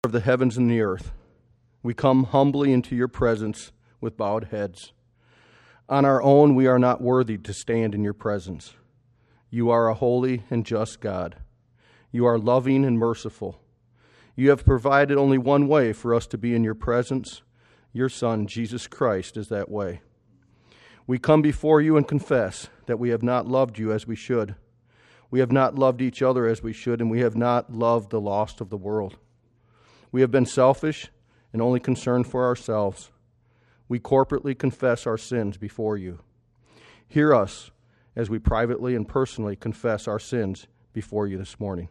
of the heavens and the earth, we come humbly into your presence with bowed heads. On our own, we are not worthy to stand in your presence. You are a holy and just God. You are loving and merciful. You have provided only one way for us to be in your presence. Your Son, Jesus Christ, is that way. We come before you and confess that we have not loved you as we should. We have not loved each other as we should, and we have not loved the lost of the world. We have been selfish and only concerned for ourselves. We corporately confess our sins before you. Hear us as we privately and personally confess our sins before you this morning.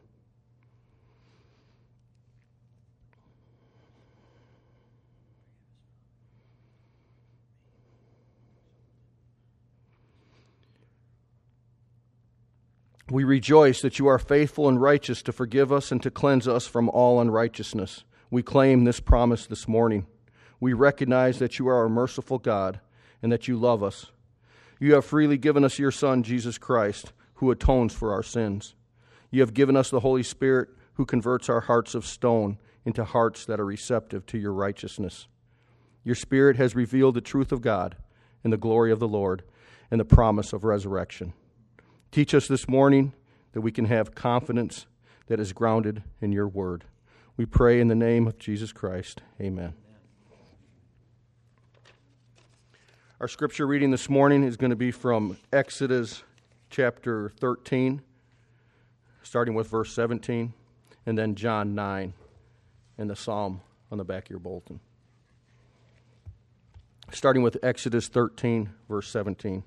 We rejoice that you are faithful and righteous to forgive us and to cleanse us from all unrighteousness. We claim this promise this morning. We recognize that you are a merciful God and that you love us. You have freely given us your Son, Jesus Christ, who atones for our sins. You have given us the Holy Spirit, who converts our hearts of stone into hearts that are receptive to your righteousness. Your Spirit has revealed the truth of God and the glory of the Lord and the promise of resurrection. Teach us this morning that we can have confidence that is grounded in your word. We pray in the name of Jesus Christ. Amen. Our scripture reading this morning is going to be from Exodus chapter 13, starting with verse 17, and then John 9, and the psalm on the back of your bulletin. Starting with Exodus 13, verse 17.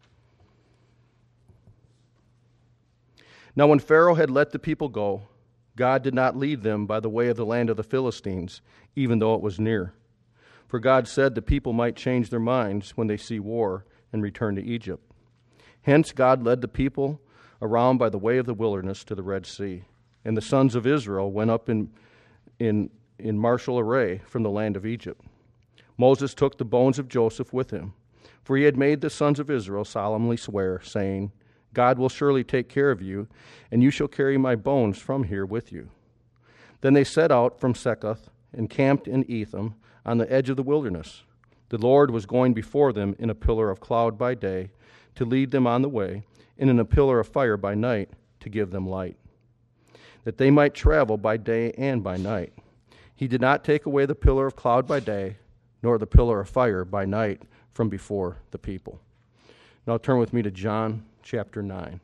Now when Pharaoh had let the people go, God did not lead them by the way of the land of the Philistines, even though it was near. For God said the people might change their minds when they see war and return to Egypt. Hence God led the people around by the way of the wilderness to the Red Sea. And the sons of Israel went up in martial array from the land of Egypt. Moses took the bones of Joseph with him, for he had made the sons of Israel solemnly swear, saying, God will surely take care of you, and you shall carry my bones from here with you. Then they set out from Succoth and camped in Etham on the edge of the wilderness. The Lord was going before them in a pillar of cloud by day to lead them on the way, and in a pillar of fire by night to give them light, that they might travel by day and by night. He did not take away the pillar of cloud by day, nor the pillar of fire by night from before the people. Now turn with me to John chapter 9.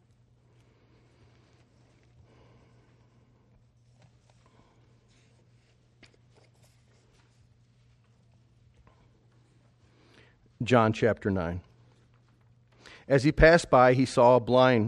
John chapter 9. As he passed by, he saw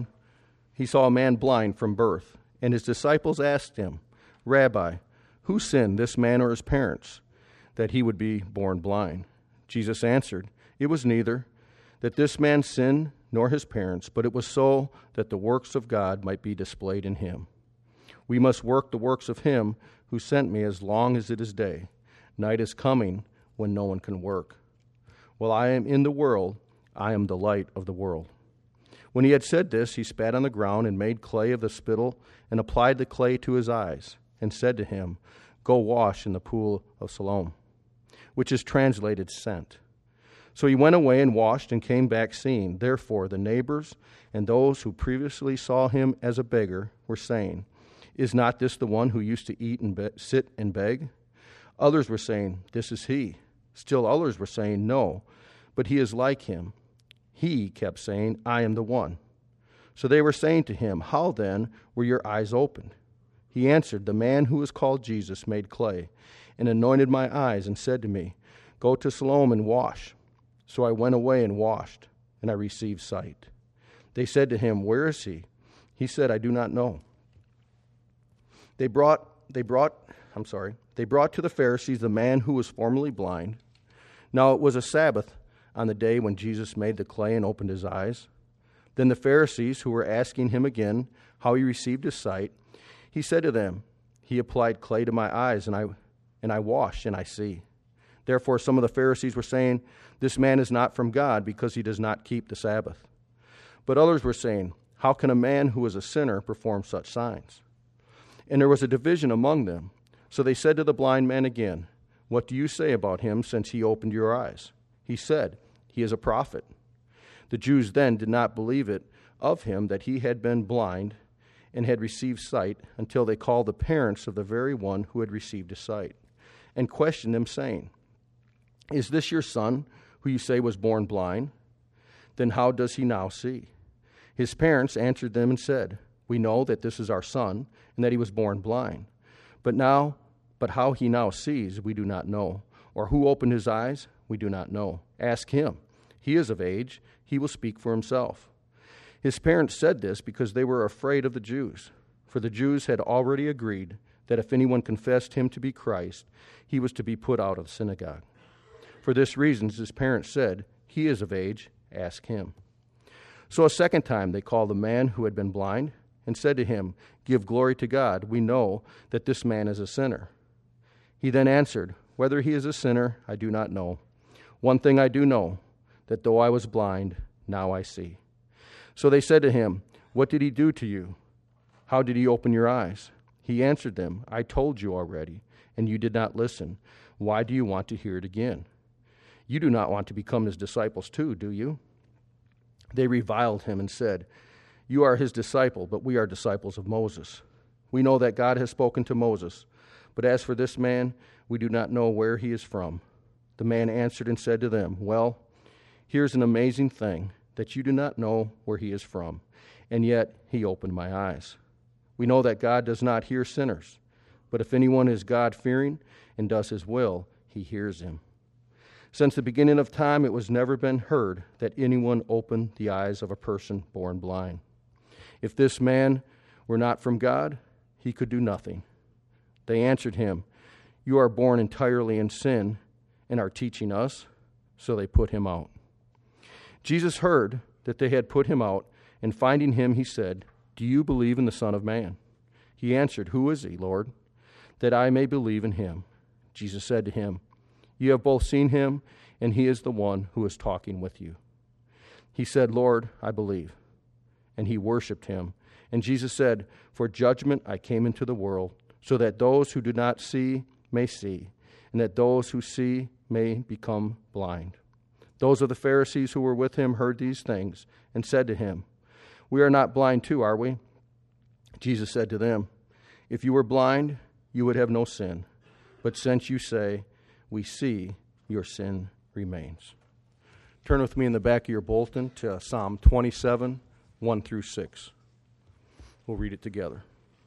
a man blind from birth, and his disciples asked him, Rabbi, who sinned, this man or his parents, that he would be born blind? Jesus answered, It was neither that this man sinned nor his parents, but it was so that the works of God might be displayed in him. We must work the works of him who sent me as long as it is day. Night is coming when no one can work. While I am in the world, I am the light of the world. When he had said this, he spat on the ground and made clay of the spittle and applied the clay to his eyes and said to him, Go wash in the pool of Siloam, which is translated sent. So he went away and washed and came back seeing. Therefore the neighbors and those who previously saw him as a beggar were saying, Is not this the one who used to eat and sit and beg? Others were saying, This is he. Still others were saying, No, but he is like him. He kept saying, I am the one. So they were saying to him, How then were your eyes opened? He answered, The man who is called Jesus made clay and anointed my eyes and said to me, Go to Siloam and wash. So I went away and washed, and I received sight. They said to him, Where is he? He said, I do not know. They brought to the Pharisees the man who was formerly blind. Now it was a Sabbath on the day when Jesus made the clay and opened his eyes. Then the Pharisees, who were asking him again how he received his sight, he said to them, He applied clay to my eyes, and I wash, and I see. Therefore some of the Pharisees were saying, This man is not from God, because he does not keep the Sabbath. But others were saying, How can a man who is a sinner perform such signs? And there was a division among them. So they said to the blind man again, "What do you say about him since he opened your eyes?" He said, "He is a prophet." The Jews then did not believe it of him that he had been blind and had received sight until they called the parents of the very one who had received his sight and questioned him, saying, "Is this your son who you say was born blind? Then how does he now see?" His parents answered them and said, "We know that this is our son and that he was born blind. But how he now sees, we do not know. Or who opened his eyes, we do not know. Ask him. He is of age. He will speak for himself." His parents said this because they were afraid of the Jews. For the Jews had already agreed that if anyone confessed him to be Christ, he was to be put out of the synagogue. For this reason, his parents said, "He is of age. Ask him." So a second time they called the man who had been blind and said to him, "Give glory to God. We know that this man is a sinner." He then answered, "Whether he is a sinner, I do not know. One thing I do know, that though I was blind, now I see." So they said to him, "What did he do to you? How did he open your eyes?" He answered them, "I told you already, and you did not listen. Why do you want to hear it again? You do not want to become his disciples too, do you?" They reviled him and said, "You are his disciple, but we are disciples of Moses. We know that God has spoken to Moses, but as for this man, we do not know where he is from." The man answered and said to them, "Well, here's an amazing thing, that you do not know where he is from, and yet he opened my eyes. We know that God does not hear sinners, but if anyone is God-fearing and does his will, he hears him. Since the beginning of time, it was never been heard that anyone opened the eyes of a person born blind. If this man were not from God, he could do nothing." They answered him, "You are born entirely in sin and are teaching us." So they put him out. Jesus heard that they had put him out, and finding him, he said, "Do you believe in the Son of Man?" He answered, "Who is he, Lord, that I may believe in him?" Jesus said to him, "You have both seen him, and he is the one who is talking with you." He said, "Lord, I believe." And he worshipped him. And Jesus said, "For judgment I came into the world, so that those who do not see may see, and that those who see may become blind." Those of the Pharisees who were with him heard these things and said to him, "We are not blind too, are we?" Jesus said to them, "If you were blind, you would have no sin. But since you say, 'We see,' your sin remains." Turn with me in the back of your bulletin to Psalm 27, 1 through 6. We'll read it together.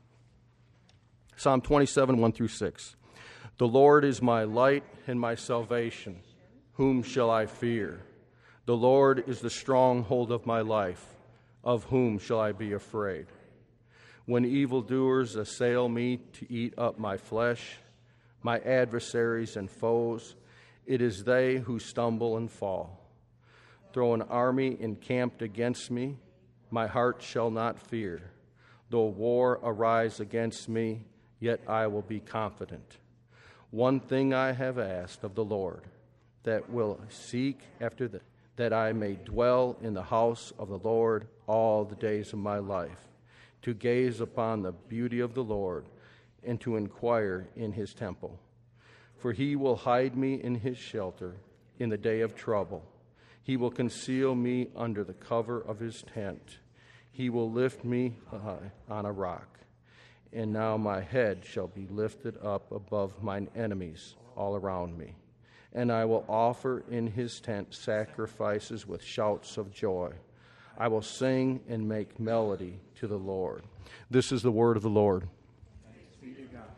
Psalm 27, 1 through 6. "The Lord is my light and my salvation. Whom shall I fear? The Lord is the stronghold of my life. Of whom shall I be afraid? When evildoers assail me to eat up my flesh, my adversaries and foes, it is they who stumble and fall. Though an army encamped against me, my heart shall not fear. Though war arise against me, yet I will be confident. One thing I have asked of the Lord, that will seek after that I may dwell in the house of the Lord all the days of my life, to gaze upon the beauty of the Lord and to inquire in his temple. For he will hide me in his shelter in the day of trouble. He will conceal me under the cover of his tent. He will lift me high on a rock. And now my head shall be lifted up above mine enemies all around me. And I will offer in his tent sacrifices with shouts of joy. I will sing and make melody to the Lord." This is the word of the Lord. Thanks be to God.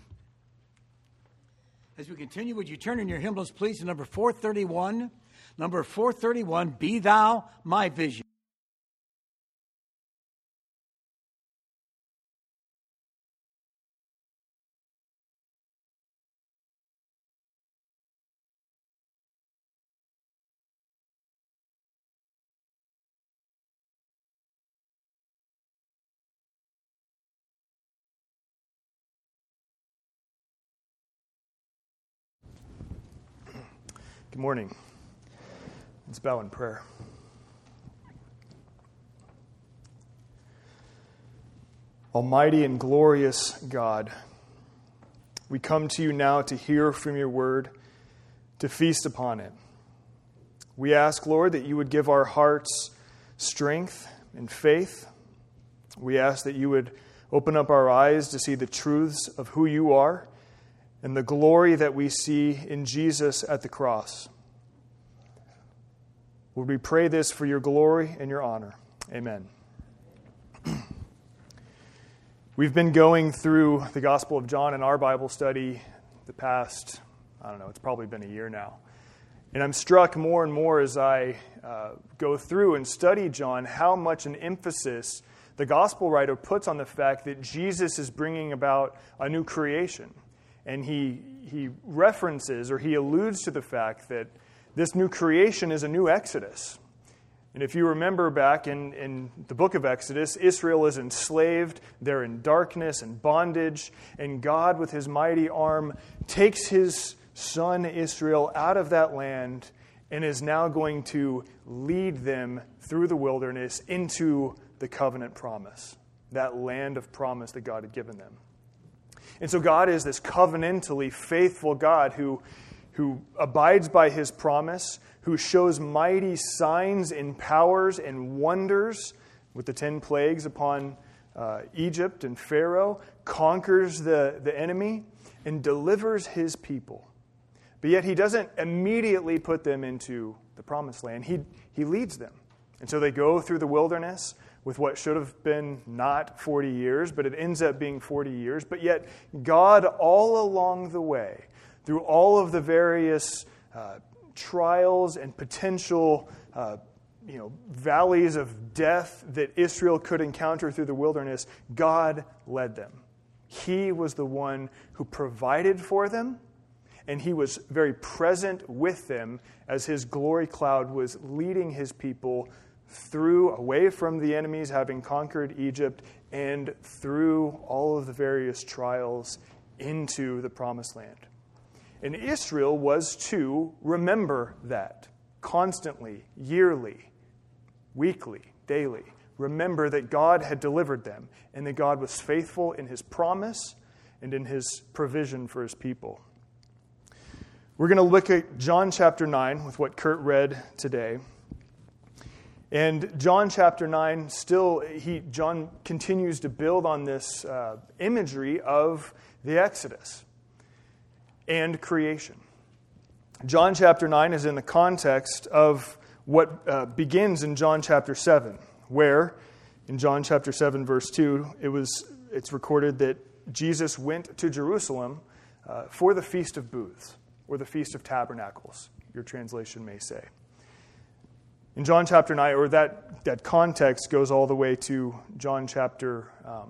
As we continue, would you turn in your hymnals, please, to number 431? Number 431, "Be Thou My Vision." Good morning. Let's bow in prayer. Almighty and glorious God, We come to you now to hear from your word, to feast upon it. We ask, Lord, that you would give our hearts strength and faith. We ask that you would open up our eyes to see the truths of who you are and the glory that we see in Jesus at the cross. Lord, we pray this for your glory and your honor. Amen. We've been going through the Gospel of John in our Bible study the past, it's probably been a year now. And I'm struck more and more as I go through and study John how much an emphasis the Gospel writer puts on the fact that Jesus is bringing about a new creation. And he references or he alludes to the fact that this new creation is a new Exodus. And if you remember back in the book of Exodus, Israel is enslaved, they're in darkness and bondage, and God with his mighty arm takes his son Israel out of that land and is now going to lead them through the wilderness into the covenant promise, that land of promise that God had given them. And so God is this covenantally faithful God who abides by his promise, who shows mighty signs and powers and wonders with the 10 plagues upon Egypt and Pharaoh, conquers the enemy, and delivers his people. But yet he doesn't immediately put them into the promised land. He leads them. And so they go through the wilderness with what should have been not 40 years, but it ends up being 40 years. But yet God, all along the way, through all of the various trials and potential valleys of death that Israel could encounter through the wilderness, God led them. He was the one who provided for them, and he was very present with them as his glory cloud was leading his people through, away from the enemies having conquered Egypt, and through all of the various trials into the promised land. And Israel was to remember that constantly, yearly, weekly, daily. Remember that God had delivered them and that God was faithful in his promise and in his provision for his people. We're going to look at John chapter 9 with what Kurt read today. And John chapter 9, John continues to build on this imagery of the Exodus and creation. John chapter 9 is in the context of what begins in John chapter 7, where in John chapter 7, verse 2, it's recorded that Jesus went to Jerusalem for the Feast of Booths, or the Feast of Tabernacles, your translation may say. In John chapter 9, or that context goes all the way to John chapter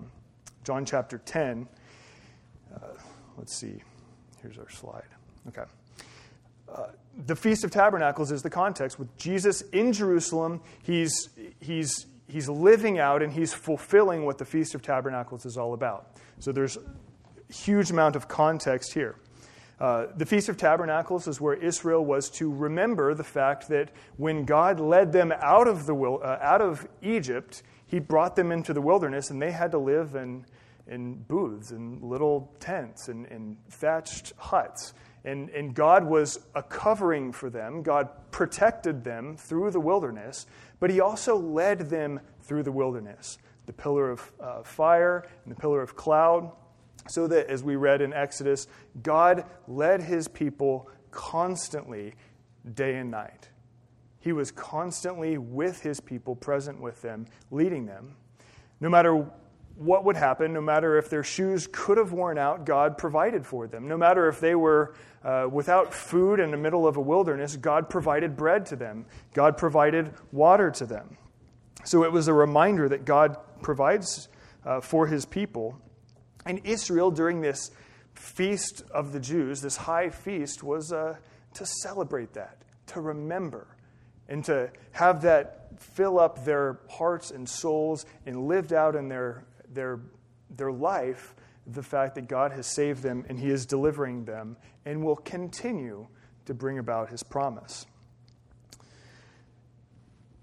10. Let's see. Here's our slide. Okay. The Feast of Tabernacles is the context with Jesus in Jerusalem. He's living out and he's fulfilling what the Feast of Tabernacles is all about. So there's a huge amount of context here. The Feast of Tabernacles is where Israel was to remember the fact that when God led them out of Egypt, he brought them into the wilderness, and they had to live in booths and little tents and thatched huts. And God was a covering for them. God protected them through the wilderness, but he also led them through the wilderness. The pillar of fire and the pillar of cloud. So that, as we read in Exodus, God led his people constantly, day and night. He was constantly with his people, present with them, leading them. No matter what would happen, no matter if their shoes could have worn out, God provided for them. No matter if they were without food in the middle of a wilderness, God provided bread to them. God provided water to them. So it was a reminder that God provides for his people. And Israel, during this feast of the Jews, this high feast, was to celebrate that, to remember, and to have that fill up their hearts and souls and lived out in their life the fact that God has saved them and he is delivering them and will continue to bring about his promise.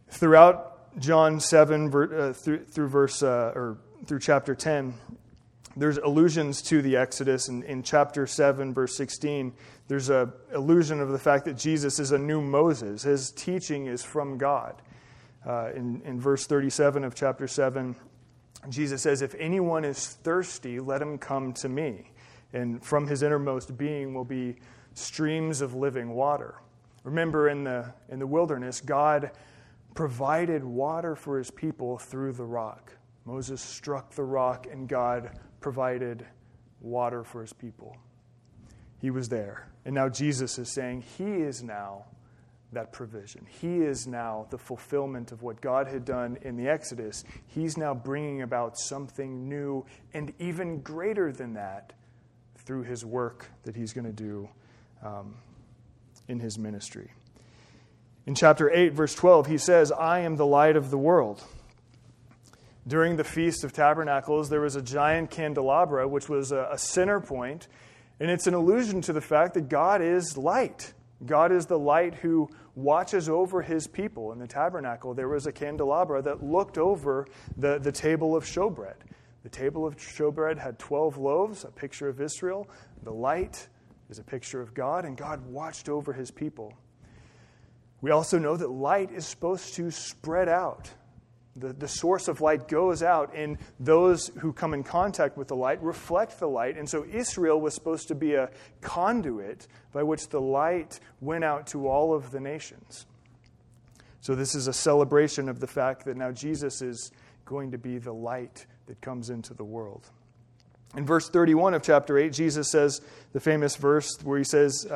Throughout John 7 through chapter 10, there's allusions to the Exodus. In chapter 7, verse 16, there's an allusion of the fact that Jesus is a new Moses. His teaching is from God. In verse 37 of chapter 7, Jesus says, "If anyone is thirsty, let him come to me. And from his innermost being will be streams of living water." Remember, in the wilderness, God provided water for his people through the rock. Moses struck the rock, and God provided water for his people. He was there. And now Jesus is saying he is now that provision. He is now the fulfillment of what God had done in the Exodus. He's now bringing about something new and even greater than that through his work that he's going to do in his ministry. In chapter 8, verse 12, he says, "I am the light of the world." During the Feast of Tabernacles, there was a giant candelabra, which was a center point, and it's an allusion to the fact that God is light. God is the light who watches over his people. In the tabernacle, there was a candelabra that looked over the table of showbread. The table of showbread had 12 loaves, a picture of Israel. The light is a picture of God, and God watched over his people. We also know that light is supposed to spread out. The source of light goes out, and those who come in contact with the light reflect the light. And so Israel was supposed to be a conduit by which the light went out to all of the nations. So this is a celebration of the fact that now Jesus is going to be the light that comes into the world. In verse 31 of chapter 8, Jesus says the famous verse where he says,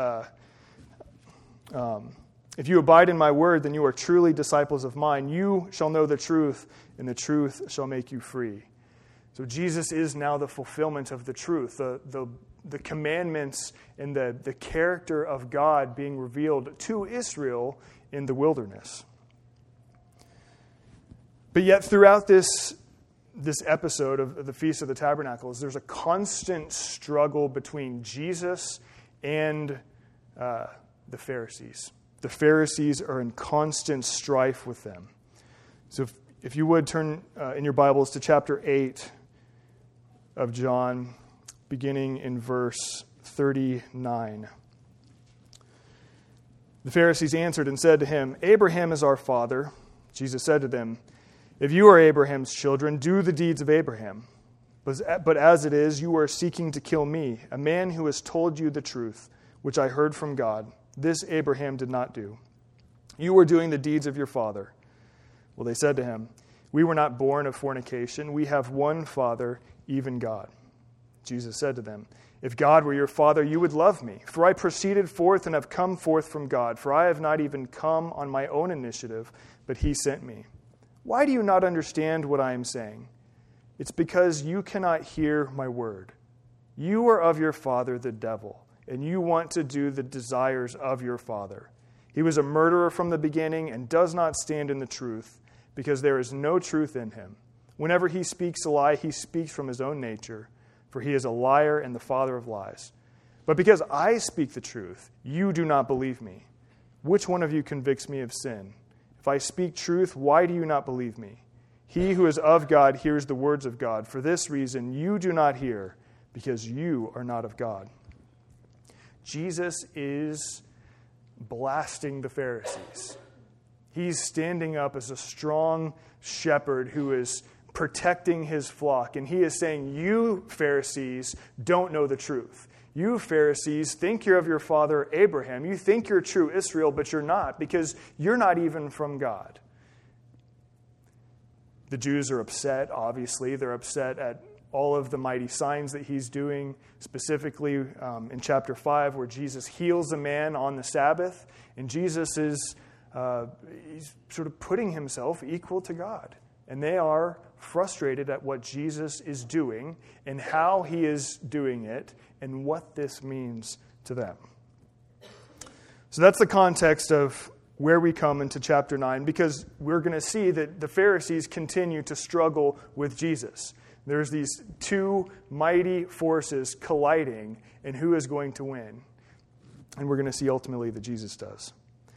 "If you abide in my word, then you are truly disciples of mine. You shall know the truth, and the truth shall make you free." So Jesus is now the fulfillment of the truth, the commandments and the character of God being revealed to Israel in the wilderness. But yet throughout this episode of the Feast of the Tabernacles, there's a constant struggle between Jesus and the Pharisees. The Pharisees are in constant strife with them. So if you would turn in your Bibles to chapter 8 of John, beginning in verse 39. The Pharisees answered and said to him, "Abraham is our father." Jesus said to them, "If you are Abraham's children, do the deeds of Abraham. But as it is, you are seeking to kill me, a man who has told you the truth, which I heard from God. This Abraham did not do. You are doing the deeds of your father." Well, they said to him, "We were not born of fornication. We have one Father, even God." Jesus said to them, "If God were your Father, you would love me, for I proceeded forth and have come forth from God, for I have not even come on my own initiative, but he sent me. Why do you not understand what I am saying? It's because you cannot hear my word. You are of your father, the devil, and you want to do the desires of your father. He was a murderer from the beginning and does not stand in the truth, because there is no truth in him. Whenever he speaks a lie, he speaks from his own nature, for he is a liar and the father of lies. But because I speak the truth, you do not believe me. Which one of you convicts me of sin? If I speak truth, why do you not believe me? He who is of God hears the words of God. For this reason you do not hear, because you are not of God." Jesus is blasting the Pharisees. He's standing up as a strong shepherd who is protecting his flock. And he is saying, you Pharisees don't know the truth. You Pharisees think you're of your father Abraham. You think you're true Israel, but you're not, because you're not even from God. The Jews are upset, obviously. They're upset at all of the mighty signs that he's doing, specifically in chapter 5 where Jesus heals a man on the Sabbath. And Jesus is he's sort of putting himself equal to God. And they are frustrated at what Jesus is doing and how he is doing it and what this means to them. So that's the context of where we come into chapter 9, because we're going to see that the Pharisees continue to struggle with Jesus. There's these two mighty forces colliding, and who is going to win? And we're going to see ultimately that Jesus does.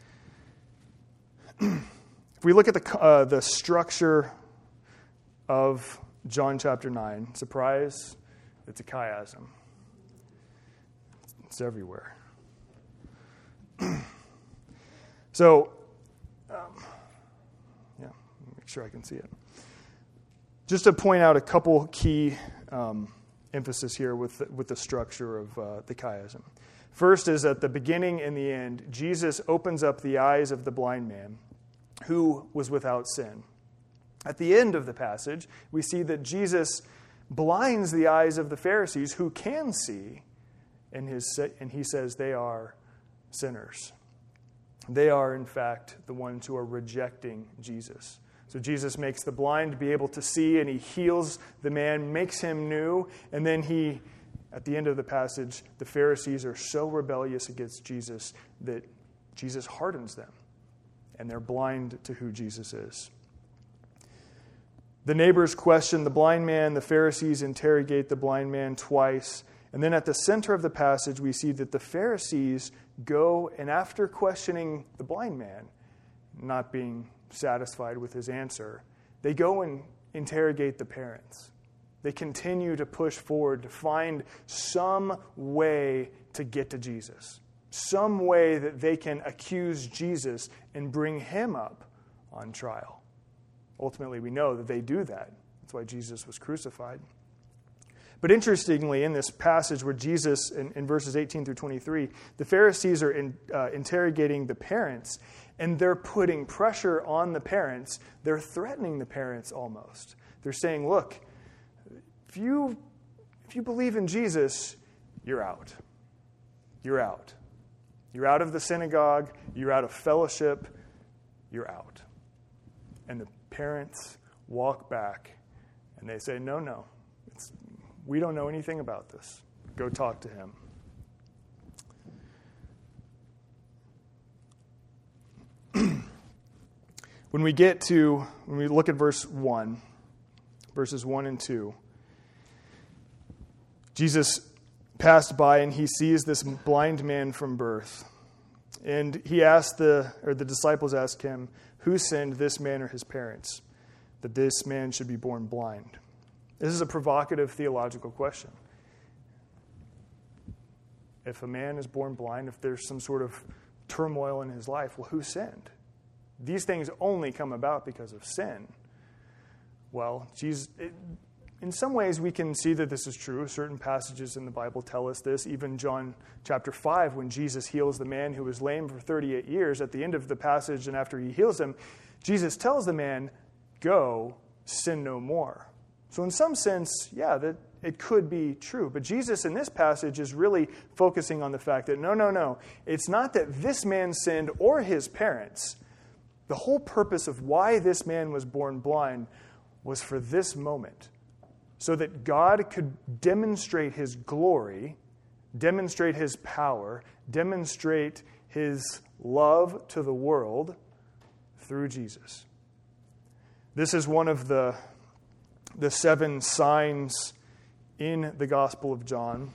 If we look at the structure of John chapter 9, surprise, It's a chiasm. It's everywhere. So, make sure I can see it. Just to point out a couple key emphasis here with the structure of the chiasm. First is at the beginning and the end, Jesus opens up the eyes of the blind man who was without sin. At the end of the passage, we see that Jesus blinds the eyes of the Pharisees who can see, and he says they are sinners. They are, in fact, the ones who are rejecting Jesus. So Jesus makes the blind be able to see, and he heals the man, makes him new, and then at the end of the passage, the Pharisees are so rebellious against Jesus that Jesus hardens them, and they're blind to who Jesus is. The neighbors question the blind man, the Pharisees interrogate the blind man twice, and then at the center of the passage, we see that the Pharisees go, and after questioning the blind man, not being satisfied with his answer, they go and interrogate the parents. They continue to push forward to find some way to get to Jesus, some way that they can accuse Jesus and bring him up on trial. Ultimately, we know that they do that. That's why Jesus was crucified. But interestingly, in this passage where Jesus, in verses 18 through 23, the Pharisees are interrogating the parents, and they're putting pressure on the parents. They're threatening the parents almost. They're saying, look, if you believe in Jesus, you're out. You're out. You're out of the synagogue. You're out of fellowship. You're out. And the parents walk back, and they say, no. We don't know anything about this. Go talk to him. When we look at verses 1 and 2, Jesus passed by and he sees this blind man from birth. And the disciples ask him, who sinned, this man or his parents, that this man should be born blind? This is a provocative theological question. If a man is born blind, if there's some sort of turmoil in his life, well, who sinned? These things only come about because of sin. Well, in some ways we can see that this is true. Certain passages in the Bible tell us this. Even John chapter 5, when Jesus heals the man who was lame for 38 years, at the end of the passage and after he heals him, Jesus tells the man, go, sin no more. So in some sense, that it could be true. But Jesus in this passage is really focusing on the fact that no. It's not that this man sinned or his parents. The whole purpose of why this man was born blind was for this moment, so that God could demonstrate his glory, demonstrate his power, demonstrate his love to the world through Jesus. This is one of the 7 signs in the Gospel of John.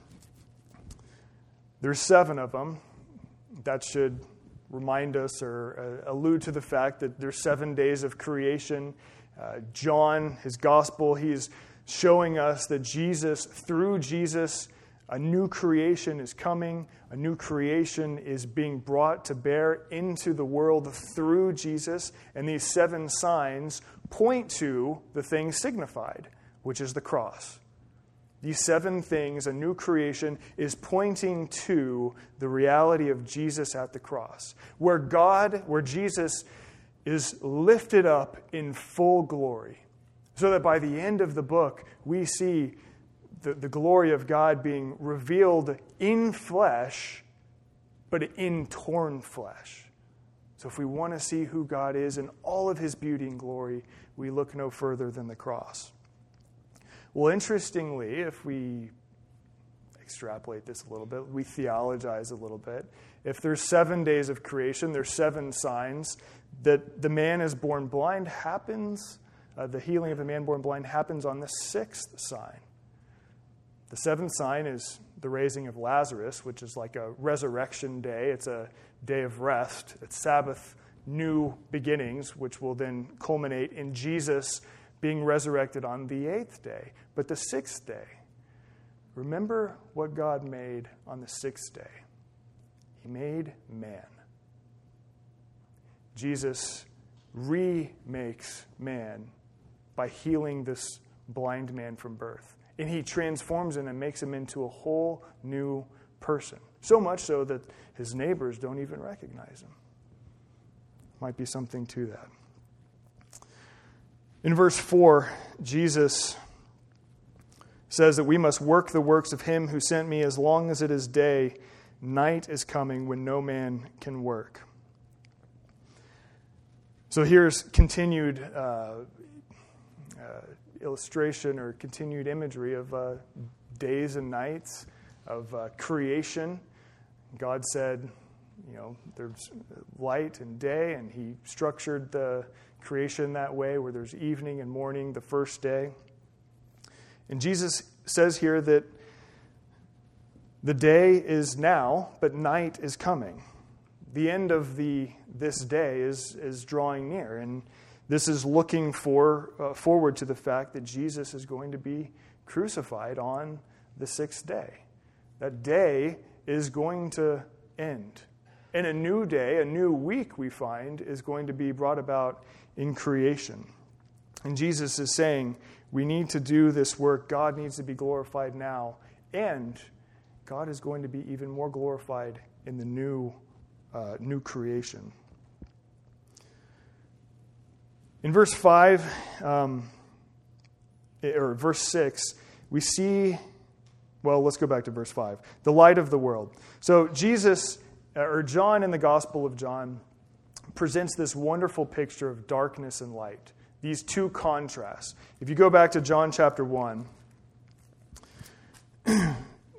There's 7 of them. That should remind us or allude to the fact that there's 7 days of creation. John, his Gospel, he's showing us that through Jesus, a new creation is coming. A new creation is being brought to bear into the world through Jesus. And these 7 signs point to the thing signified, which is the cross. These 7 things, a new creation, is pointing to the reality of Jesus at the cross, where Jesus is lifted up in full glory, so that by the end of the book, we see the glory of God being revealed in flesh, but in torn flesh. So if we want to see who God is in all of his beauty and glory, we look no further than the cross. Well, interestingly, if we extrapolate this a little bit, we theologize a little bit. If there's 7 days of creation, there's 7 signs that the man is born blind happens, the healing of the man born blind happens on the 6th sign. The 7th sign is the raising of Lazarus, which is like a resurrection day. It's a day of rest. It's Sabbath, new beginnings, which will then culminate in Jesus being resurrected on the 8th day. But the 6th day, remember what God made on the sixth day. He made man. Jesus remakes man by healing this blind man from birth. And he transforms him and makes him into a whole new person. So much so that his neighbors don't even recognize him. Might be something to that. In verse 4, Jesus says that we must work the works of him who sent me as long as it is day. Night is coming when no man can work. So here's continued illustration or continued imagery of days and nights, of creation. God said, there's light and day, and he structured the creation that way, where there's evening and morning the first day. And Jesus says here that the day is now, but night is coming. The end of this day is drawing near, and this is looking forward to the fact that Jesus is going to be crucified on the sixth day. That day is going to end. And a new day, a new week, we find, is going to be brought about in creation. And Jesus is saying, we need to do this work. God needs to be glorified now. And God is going to be even more glorified in the new creation. In verse 5, or verse 6, we see, let's go back to verse 5. The light of the world. So John in the Gospel of John presents this wonderful picture of darkness and light. These two contrasts. If you go back to John chapter 1, at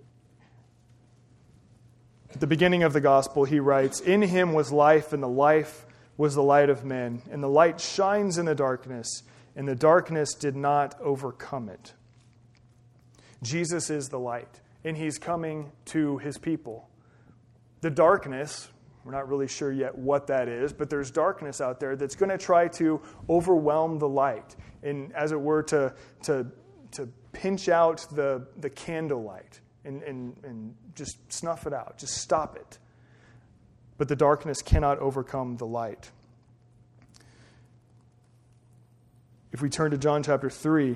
the beginning of the Gospel, he writes, "In him was life, and the life was the light of men. And the light shines in the darkness, and the darkness did not overcome it." Jesus is the light, and he's coming to his people. The darkness, we're not really sure yet what that is, but there's darkness out there that's going to try to overwhelm the light, and as it were, to pinch out the candlelight and just snuff it out, just stop it. But the darkness cannot overcome the light. If we turn to John chapter 3,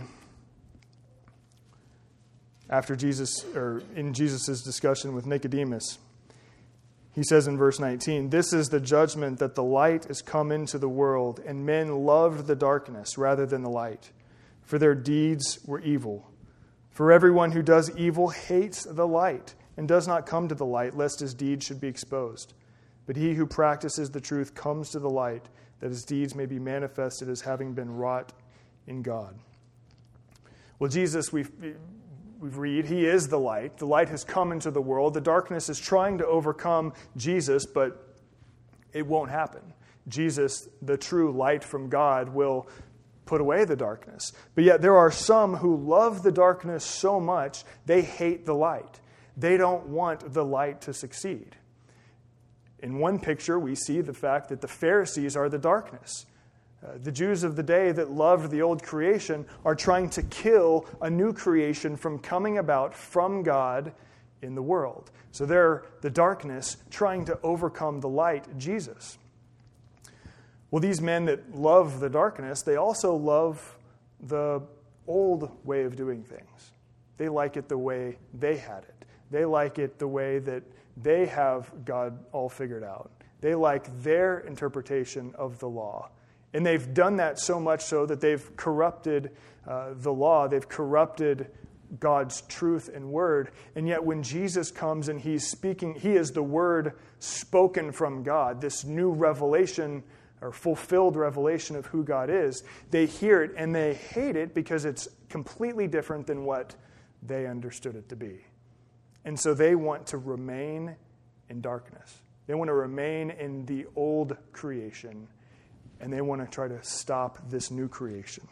in Jesus' discussion with Nicodemus, he says in verse 19, "This is the judgment, that the light is come into the world, and men loved the darkness rather than the light, for their deeds were evil. For everyone who does evil hates the light, and does not come to the light, lest his deeds should be exposed. But he who practices the truth comes to the light, that his deeds may be manifested as having been wrought in God." Well, Jesus, we read, he is the light. The light has come into the world. The darkness is trying to overcome Jesus, but it won't happen. Jesus, the true light from God, will put away the darkness. But yet there are some who love the darkness so much, they hate the light. They don't want the light to succeed. In one picture, we see the fact that the Pharisees are the darkness. The Jews of the day that loved the old creation are trying to kill a new creation from coming about from God in the world. So they're the darkness trying to overcome the light, Jesus. Well, these men that love the darkness, they also love the old way of doing things. They like it the way they had it. They like it the way that they have God all figured out. They like their interpretation of the law. And they've done that so much so that they've corrupted the law. They've corrupted God's truth and word. And yet when Jesus comes and he's speaking, he is the word spoken from God, this new revelation or fulfilled revelation of who God is. They hear it and they hate it because it's completely different than what they understood it to be. And so they want to remain in darkness. They want to remain in the old creation, and they want to try to stop this new creation.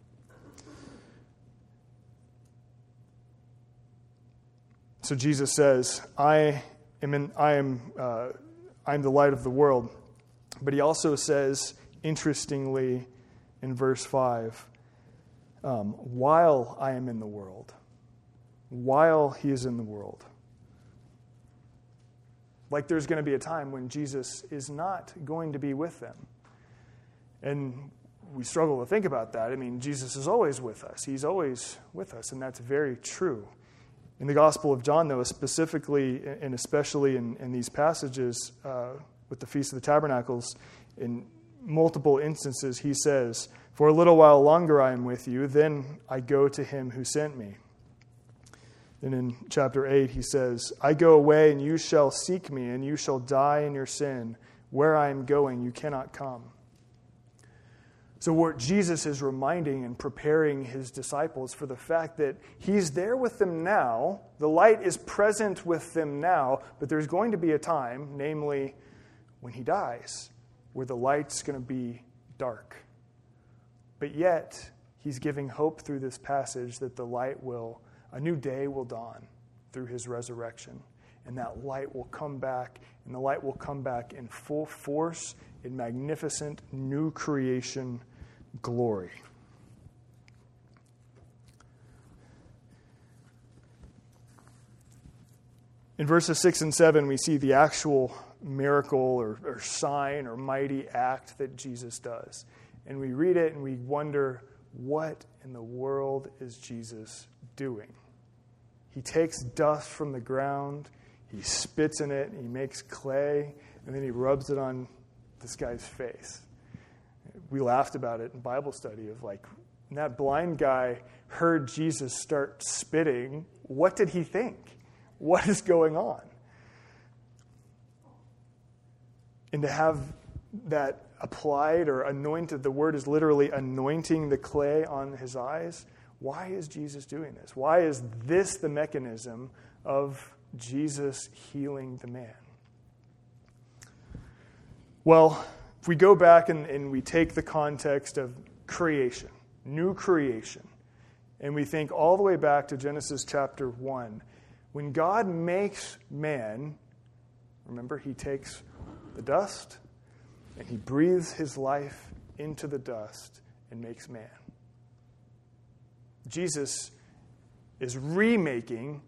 So Jesus says, I am the light of the world. But he also says, interestingly, in verse 5, while I am in the world. while he is in the world. Like there's going to be a time when Jesus is not going to be with them. And we struggle to think about that. I mean, Jesus is always with us. He's always with us, and that's very true. In the Gospel of John, though, specifically and especially in these passages with the Feast of the Tabernacles, in multiple instances, he says, "For a little while longer I am with you, then I go to him who sent me." And in chapter 8, he says, "I go away, and you shall seek me, and you shall die in your sin. Where I am going, you cannot come." So what Jesus is reminding and preparing his disciples for the fact that he's there with them now, the light is present with them now, but there's going to be a time, namely when he dies, where the light's going to be dark. But yet, he's giving hope through this passage that a new day will dawn through his resurrection. And that light will come back, and the light will come back in full force, in magnificent new creation glory. In verses 6 and 7, we see the actual miracle or sign or mighty act that Jesus does. And we read it and we wonder, what in the world is Jesus doing? He takes dust from the ground, he spits in it, he makes clay, and then he rubs it on this guy's face. We laughed about it in Bible study of like, when that blind guy heard Jesus start spitting, what did he think? What is going on? And to have that applied or anointed, the word is literally anointing the clay on his eyes. Why is Jesus doing this? Why is this the mechanism of Jesus healing the man? Well, if we go back and we take the context of creation, new creation, and we think all the way back to Genesis chapter 1, when God makes man, remember, he takes the dust and he breathes his life into the dust and makes man. Jesus is rebirthing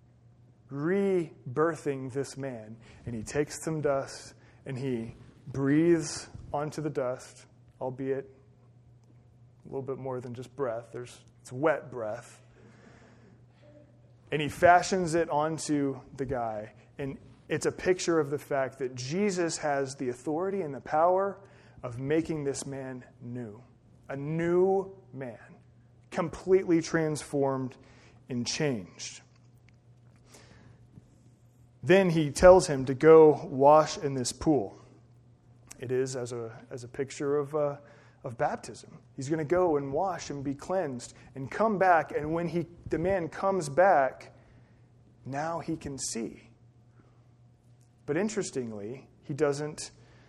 this man, and he takes some dust and he breathes onto the dust, albeit a little bit more than just breath. It's wet breath. And he fashions it onto the guy. And it's a picture of the fact that Jesus has the authority and the power of making this man new. A new man. Completely transformed and changed. Then he tells him to go wash in this pool. It is as a picture of baptism. He's going to go and wash and be cleansed and come back. And when the man comes back, now he can see. But interestingly, he doesn't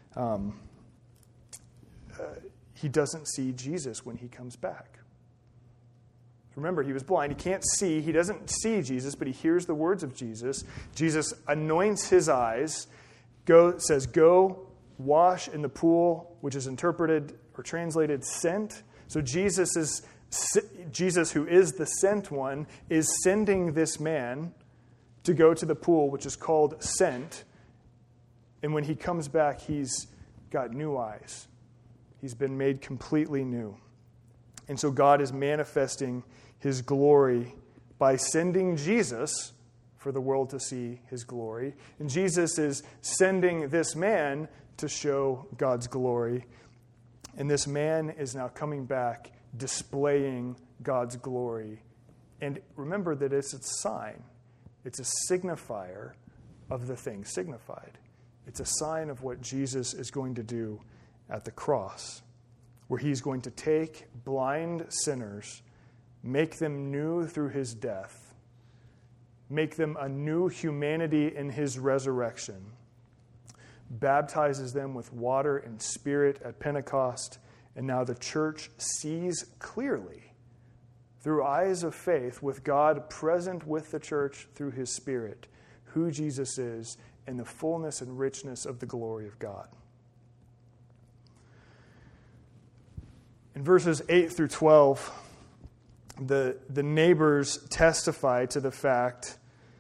see Jesus when he comes back. Remember, he was blind. He can't see. He doesn't see Jesus, but he hears the words of Jesus. Jesus anoints his eyes, says, "Go wash in the pool," which is interpreted or translated sent. So Jesus, who is the sent one, is sending this man to go to the pool, which is called sent. And when he comes back, he's got new eyes. He's been made completely new. And so God is manifesting his glory by sending Jesus for the world to see his glory. And Jesus is sending this man to show God's glory. And this man is now coming back, displaying God's glory. And remember that it's a sign. It's a signifier of the thing signified. It's a sign of what Jesus is going to do at the cross, where he's going to take blind sinners, make them new through his death, make them a new humanity in his resurrection, baptizes them with water and spirit at Pentecost, and now the church sees clearly through eyes of faith, with God present with the church through his Spirit, who Jesus is and the fullness and richness of the glory of God. In verses 8 through 12, the neighbors testify to the fact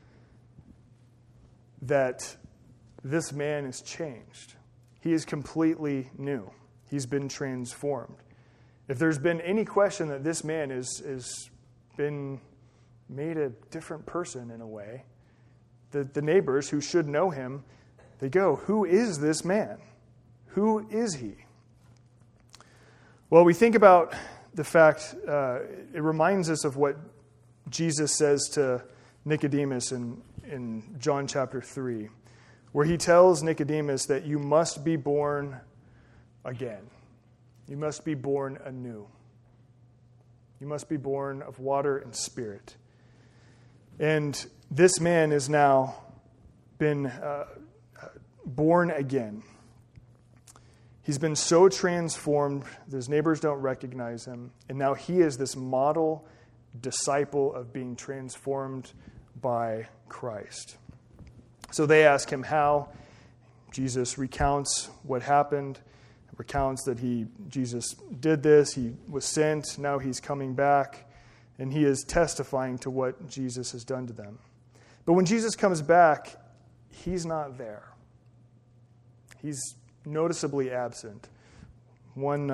that this man is changed. He is completely new. He's been transformed. If there's been any question that this man is been made a different person in a way, the neighbors who should know him, they go, "Who is this man? Who is he?" Well, we think about the fact, it reminds us of what Jesus says to Nicodemus in John chapter 3, where he tells Nicodemus that you must be born again. You must be born anew. You must be born of water and spirit. And this man has now been born again. He's been so transformed, his neighbors don't recognize him, and now he is this model disciple of being transformed by Christ. So they ask him how. Jesus recounts what happened, recounts that Jesus did this, he was sent, now he's coming back, and he is testifying to what Jesus has done to them. But when Jesus comes back, he's not there. He's noticeably absent. One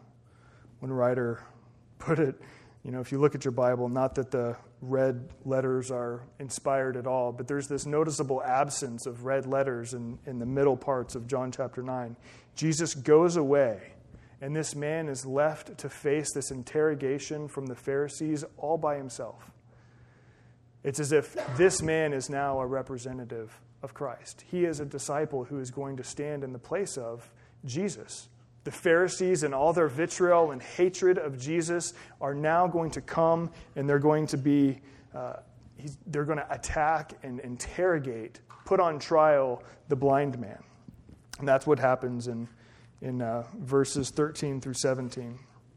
writer put it, if you look at your Bible, not that the red letters are inspired at all, but there's this noticeable absence of red letters in the middle parts of John chapter 9. Jesus goes away, and this man is left to face this interrogation from the Pharisees all by himself. It's as if this man is now a representative of Christ. He is a disciple who is going to stand in the place of Jesus. The Pharisees and all their vitriol and hatred of Jesus are now going to come, and they're going to be, they're going to attack and interrogate, put on trial the blind man. And that's what happens in verses 13 through 17.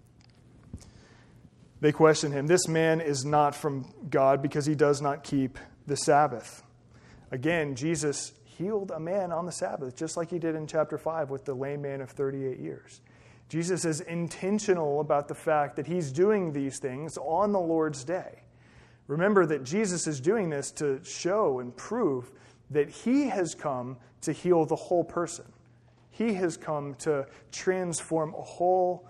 They question him. This man is not from God because he does not keep the Sabbath. Again, Jesus healed a man on the Sabbath, just like he did in chapter 5 with the lame man of 38 years. Jesus is intentional about the fact that he's doing these things on the Lord's day. Remember that Jesus is doing this to show and prove that he has come to heal the whole person. He has come to transform a whole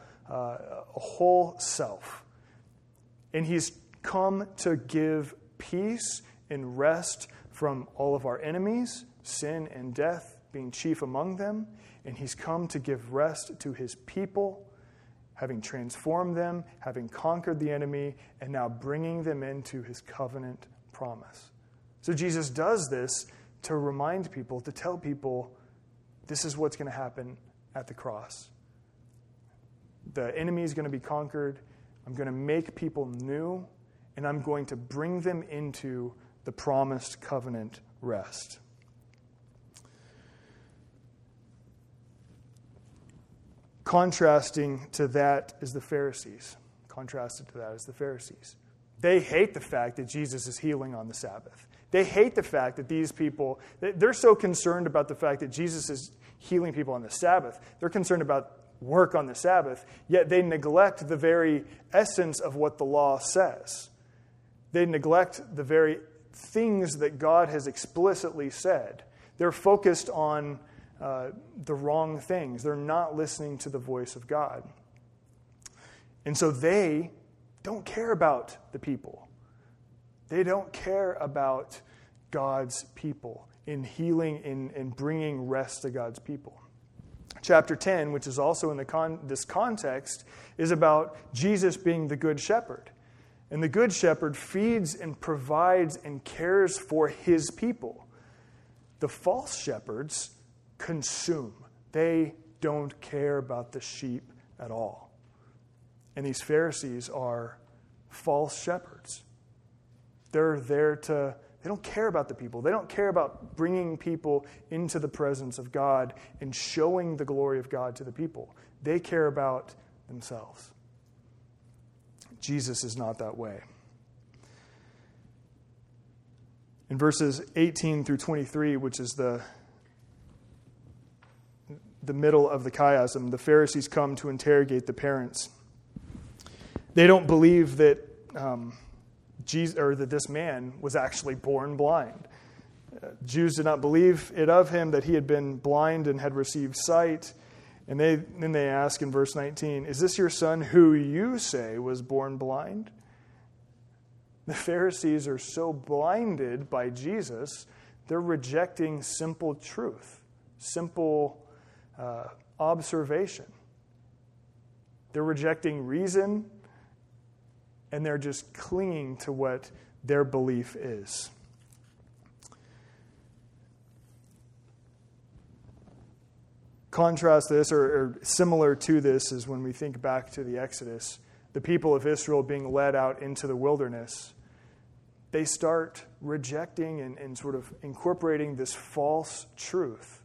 self. And he's come to give peace and rest from all of our enemies, sin and death being chief among them. And he's come to give rest to his people, having transformed them, having conquered the enemy, and now bringing them into his covenant promise. So Jesus does this to remind people, to tell people, this is what's going to happen at the cross. The enemy is going to be conquered. I'm going to make people new, and I'm going to bring them into the promised covenant rest. Contrasting to that is the Pharisees. They hate the fact that Jesus is healing on the Sabbath. They hate the fact that these people, they're so concerned about the fact that Jesus is healing people on the Sabbath. They're concerned about work on the Sabbath, yet they neglect the very essence of what the law says. They neglect the very things that God has explicitly said. They're focused on the wrong things. They're not listening to the voice of God. And so they don't care about the people. They don't care about God's people in healing, in bringing rest to God's people. Chapter 10, which is also in this context, is about Jesus being the good shepherd. And the good shepherd feeds and provides and cares for his people. The false shepherds consume. They don't care about the sheep at all. And these Pharisees are false shepherds. They're there to, they don't care about the people. They don't care about bringing people into the presence of God and showing the glory of God to the people. They care about themselves. Jesus is not that way. In verses 18 through 23, which is the middle of the chiasm, the Pharisees come to interrogate the parents. They don't believe that that this man was actually born blind. Jews did not believe it of him that he had been blind and had received sight. And then they ask in verse 19, "Is this your son who you say was born blind?" The Pharisees are so blinded by Jesus, they're rejecting simple truth, simple observation. They're rejecting reason, and they're just clinging to what their belief is. Contrast this, or similar to this, is when we think back to the Exodus, the people of Israel being led out into the wilderness. They start rejecting and sort of incorporating this false truth.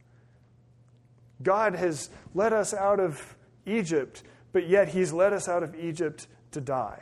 God has led us out of Egypt, but yet he's led us out of Egypt to die.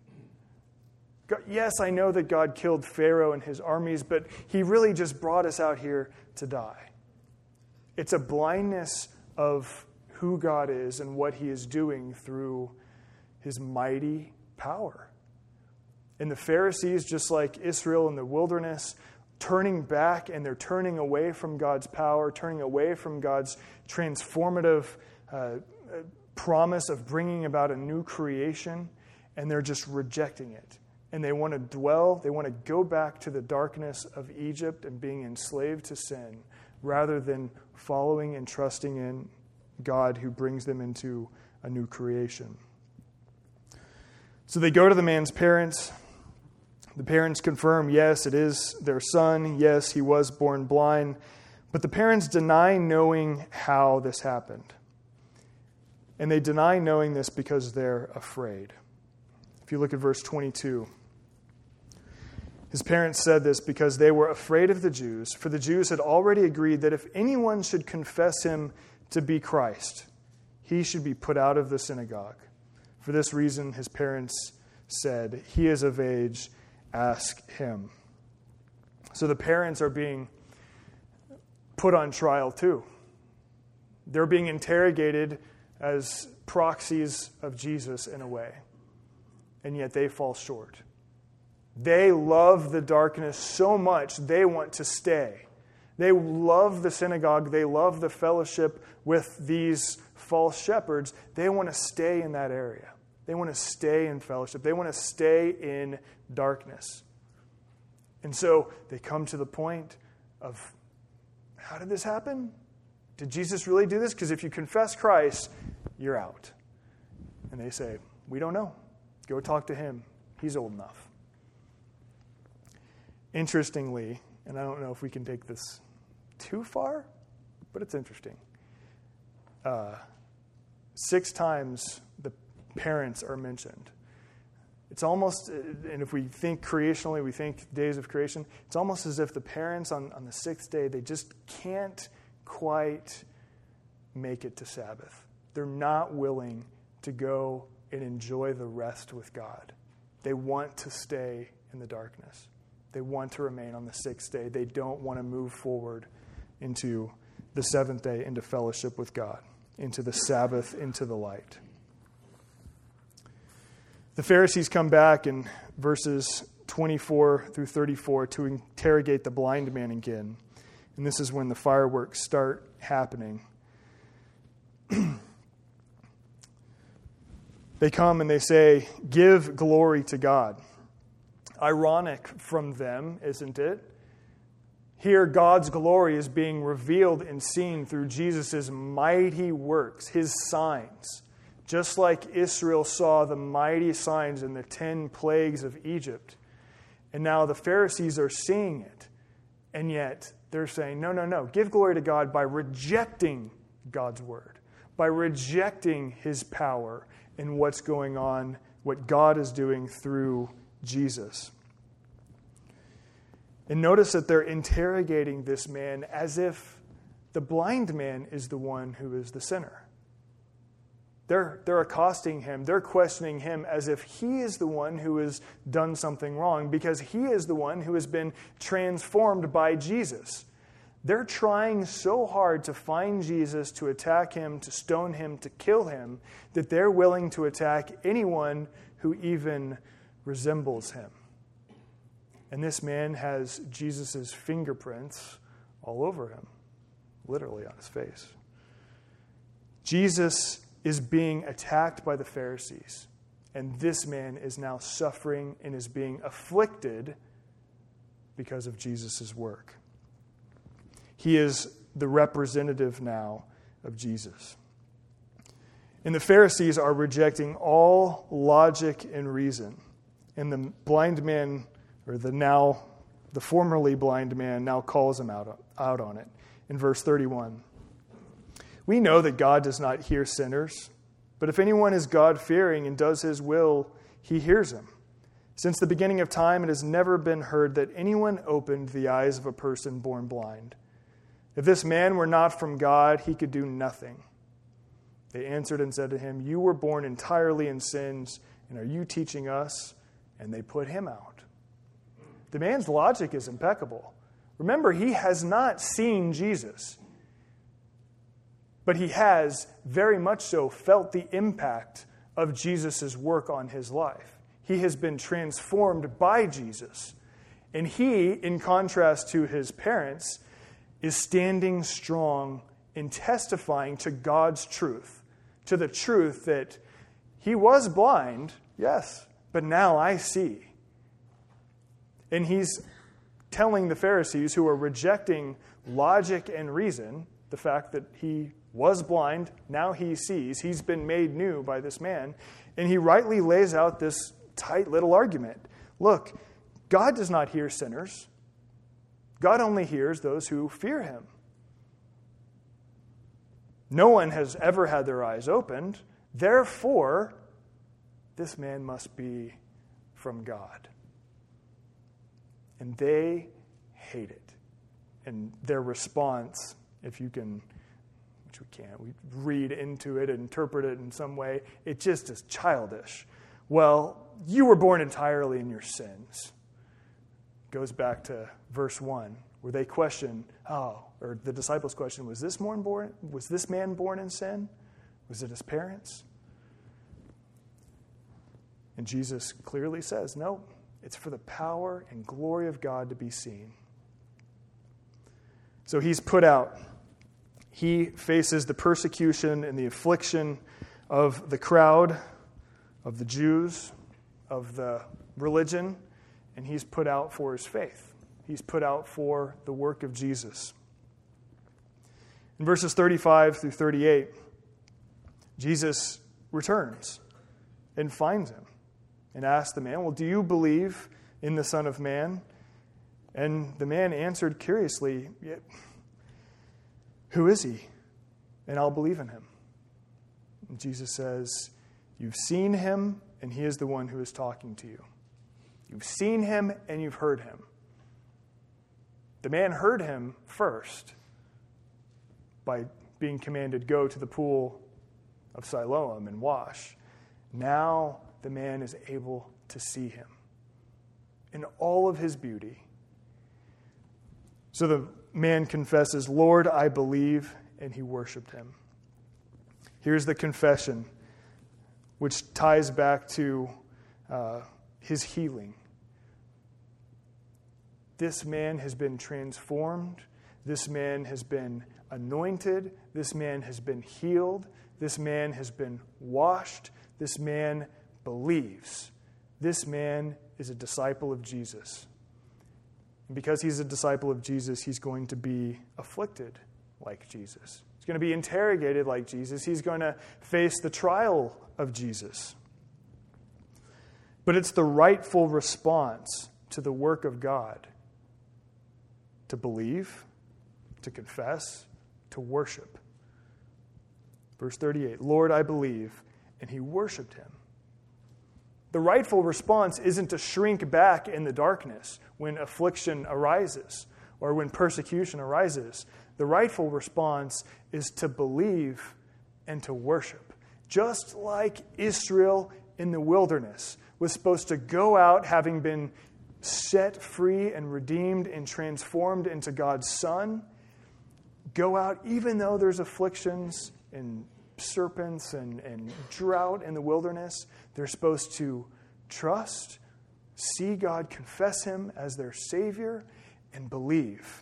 God, yes, I know that God killed Pharaoh and his armies, but he really just brought us out here to die. It's a blindness of who God is and what he is doing through his mighty power. And the Pharisees, just like Israel in the wilderness, turning back, and they're turning away from God's power, turning away from God's transformative promise of bringing about a new creation, and they're just rejecting it. And they want to go back to the darkness of Egypt and being enslaved to sin, rather than following and trusting in God who brings them into a new creation. So they go to the man's parents. The parents confirm, yes, it is their son. Yes, he was born blind. But the parents deny knowing how this happened. And they deny knowing this because they're afraid. If you look at verse 22, his parents said this because they were afraid of the Jews, for the Jews had already agreed that if anyone should confess him to be Christ, he should be put out of the synagogue. For this reason, his parents said, "He is of age, ask him." So the parents are being put on trial too. They're being interrogated as proxies of Jesus in a way, and yet they fall short. They love the darkness so much, they want to stay. They love the synagogue. They love the fellowship with these false shepherds. They want to stay in that area. They want to stay in fellowship. They want to stay in darkness. And so they come to the point of, how did this happen? Did Jesus really do this? Because if you confess Christ, you're out. And they say, we don't know. Go talk to him. He's old enough. Interestingly, and I don't know if we can take this too far, but it's interesting. 6 times the parents are mentioned. It's almost, and if we think creationally, we think days of creation, it's almost as if the parents on the 6th day, they just can't quite make it to Sabbath. They're not willing to go and enjoy the rest with God. They want to stay in the darkness. They want to remain on the 6th day. They don't want to move forward into the 7th day, into fellowship with God, into the Sabbath, into the light. The Pharisees come back in verses 24 through 34 to interrogate the blind man again. And this is when the fireworks start happening. They come and they say, "Give glory to God." Ironic from them, isn't it? Here, God's glory is being revealed and seen through Jesus' mighty works, his signs. Just like Israel saw the mighty signs in the 10 plagues of Egypt. And now the Pharisees are seeing it. And yet, they're saying, no, give glory to God by rejecting God's word, by rejecting his power in what's going on, what God is doing through Jesus. And notice that they're interrogating this man as if the blind man is the one who is the sinner. They're accosting him. They're questioning him as if he is the one who has done something wrong, because he is the one who has been transformed by Jesus. They're trying so hard to find Jesus, to attack him, to stone him, to kill him, that they're willing to attack anyone who even resembles him. And this man has Jesus' fingerprints all over him, literally on his face. Jesus is being attacked by the Pharisees, and this man is now suffering and is being afflicted because of Jesus' work. He is the representative now of Jesus. And the Pharisees are rejecting all logic and reason. And the blind man, or the formerly blind man, now calls him out on it. In verse 31, we know that God does not hear sinners, but if anyone is God-fearing and does his will, he hears him. Since the beginning of time, it has never been heard that anyone opened the eyes of a person born blind. If this man were not from God, he could do nothing. They answered and said to him, you were born entirely in sins, and are you teaching us? And they put him out. The man's logic is impeccable. Remember, he has not seen Jesus, but he has very much so felt the impact of Jesus' work on his life. He has been transformed by Jesus. And he, in contrast to his parents, is standing strong in testifying to God's truth, to the truth that he was blind, yes, but now I see. And he's telling the Pharisees, who are rejecting logic and reason, the fact that he was blind, now he sees, he's been made new by this man, and he rightly lays out this tight little argument. Look, God does not hear sinners. God only hears those who fear him. No one has ever had their eyes opened. Therefore, this man must be from God. And they hate it. And their response, if you can, which we can't, we read into it, interpret it in some way, it just is childish. Well, you were born entirely in your sins. Goes back to verse 1, where they question, or the disciples question, was this man born in sin? Was it his parents? And Jesus clearly says, no, it's for the power and glory of God to be seen. So he's put out. He faces the persecution and the affliction of the crowd, of the Jews, of the religion, and he's put out for his faith. He's put out for the work of Jesus. In verses 35 through 38, Jesus returns and finds him and asks the man, well, do you believe in the Son of Man? And the man answered curiously, who is he? And I'll believe in him. And Jesus says, you've seen him, and he is the one who is talking to you. You've seen him, and you've heard him. The man heard him first by being commanded, go to the pool of Siloam and wash. Now the man is able to see him in all of his beauty. So the man confesses, Lord, I believe, and he worshiped him. Here's the confession, which ties back to his healing. This man has been transformed. This man has been anointed. This man has been healed. This man has been washed. This man believes. This man is a disciple of Jesus. And because he's a disciple of Jesus, he's going to be afflicted like Jesus. He's going to be interrogated like Jesus. He's going to face the trial of Jesus. But it's the rightful response to the work of God to believe, to confess, to worship. Verse 38, Lord, I believe, and he worshiped him. The rightful response isn't to shrink back in the darkness when affliction arises or when persecution arises. The rightful response is to believe and to worship. Just like Israel in the wilderness was supposed to go out having been set free and redeemed and transformed into God's Son, go out even though there's afflictions and serpents and drought in the wilderness. They're supposed to trust, see God, confess him as their Savior, and believe.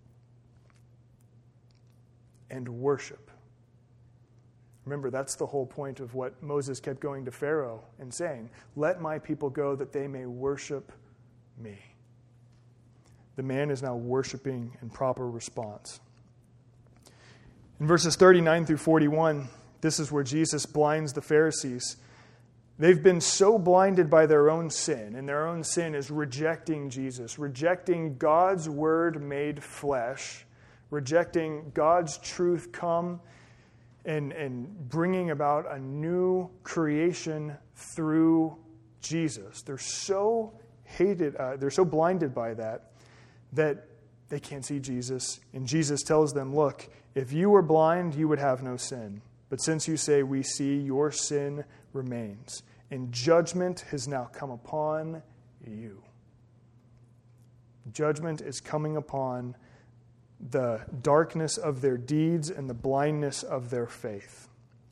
And worship. Remember, that's the whole point of what Moses kept going to Pharaoh and saying, let my people go that they may worship me. The man is now worshiping in proper response. In verses 39 through 41, this is where Jesus blinds the Pharisees. They've been so blinded by their own sin, and their own sin is rejecting Jesus, rejecting God's word made flesh, rejecting God's truth come and bringing about a new creation through Jesus. They're so they're so blinded by that they can't see Jesus. And Jesus tells them, look, if you were blind, you would have no sin. But since you say we see, your sin remains. And judgment has now come upon you. Judgment is coming upon the darkness of their deeds and the blindness of their faith.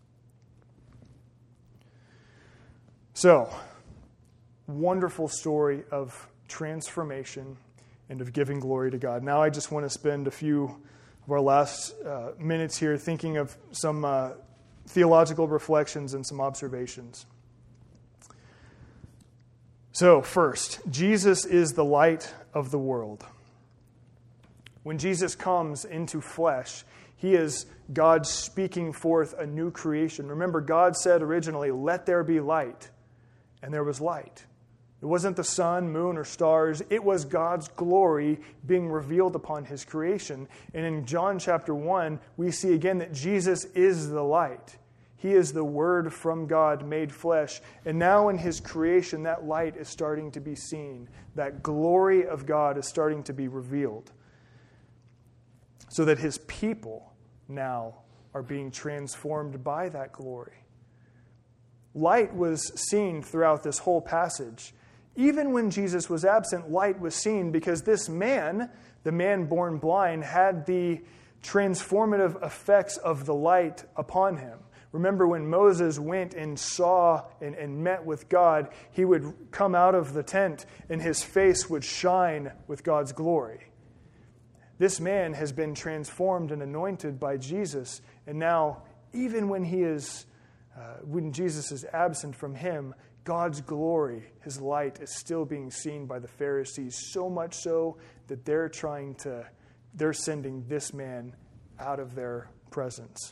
So, wonderful story of transformation and of giving glory to God. Now I just want to spend a few of our last minutes here thinking of some theological reflections and some observations. So, first, Jesus is the light of the world. When Jesus comes into flesh, he is God speaking forth a new creation. Remember, God said originally, let there be light, and there was light. It wasn't the sun, moon, or stars. It was God's glory being revealed upon his creation. And in John chapter 1, we see again that Jesus is the light. He is the Word from God made flesh. And now in his creation, that light is starting to be seen. That glory of God is starting to be revealed. So that his people now are being transformed by that glory. Light was seen throughout this whole passage. Even when Jesus was absent, light was seen because this man, the man born blind, had the transformative effects of the light upon him. Remember when Moses went and saw and met with God, he would come out of the tent and his face would shine with God's glory. This man has been transformed and anointed by Jesus, and now, even when when Jesus is absent from him, God's glory, his light, is still being seen by the Pharisees, so much so that they're sending this man out of their presence.